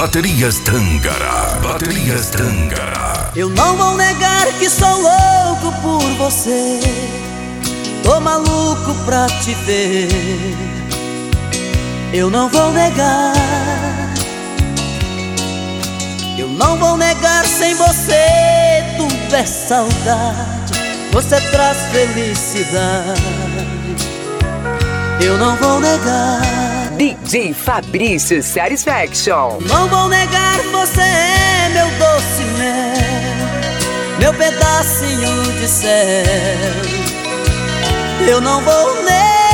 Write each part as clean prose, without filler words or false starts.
Baterias Tangará. Baterias Tangará. Eu não vou negar que sou louco por você. Tô maluco pra te ver. Eu não vou negar. Eu não vou negar, sem você tudo é saudade. Você traz felicidade. Eu não vou negar. DJ Fabrício Satisfaction. Não vou negar, você é meu doce mel, meu pedacinho de céu. Eu não vou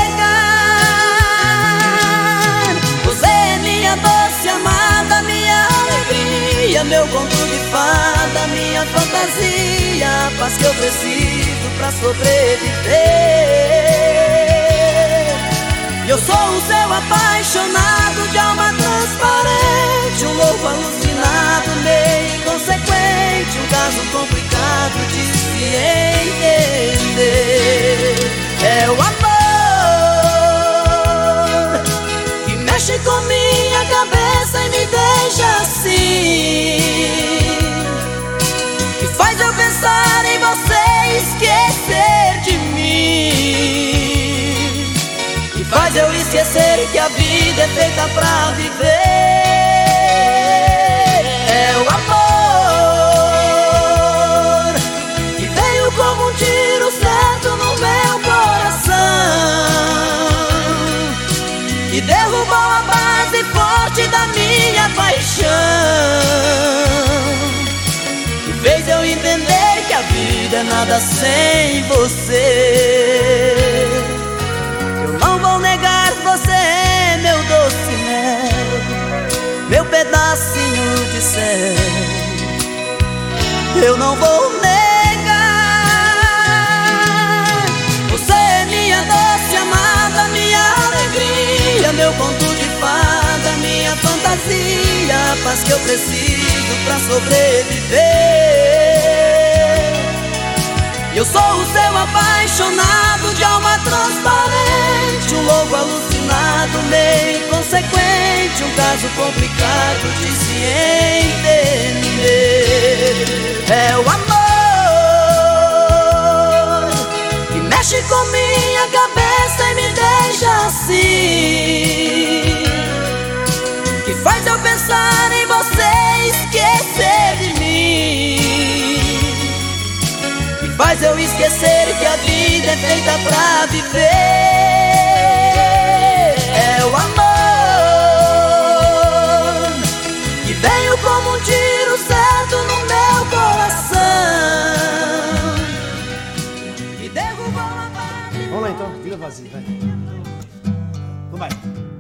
negar. Você é minha doce amada, minha alegria, meu conto de fada, minha fantasia, a paz que eu preciso pra sobreviver. Eu sou o seu apaixonado, de alma transparente, um louco alucinado, meio inconsequente, um caso complicado de se entender. É o amor que mexe com minha cabeça e me deixa assim, que faz eu pensar em você e esquecer de mim, faz eu esquecer que a vida é feita pra viver. É o amor que veio como um tiro certo no meu coração, que derrubou a base forte da minha paixão, que fez eu entender que a vida é nada sem você. Não vou negar, você é meu doce mel, meu pedacinho de céu. Eu não vou negar. Você é minha doce amada, minha alegria, meu conto de fada, minha fantasia, a paz que eu preciso pra sobreviver. Eu sou o seu apaixonado, de alma transparente, um louco alucinado, meio inconsequente, um caso complicado de se entender. É o amor que mexe com minha cabeça e me deixa assim, que faz eu pensar em você e esquecer de mim, faz eu esquecer que a vida é feita pra viver. É o amor que veio como um tiro certo no meu coração, e derrubou a base. Vamos lá então, tira vazio, vai. Então vai.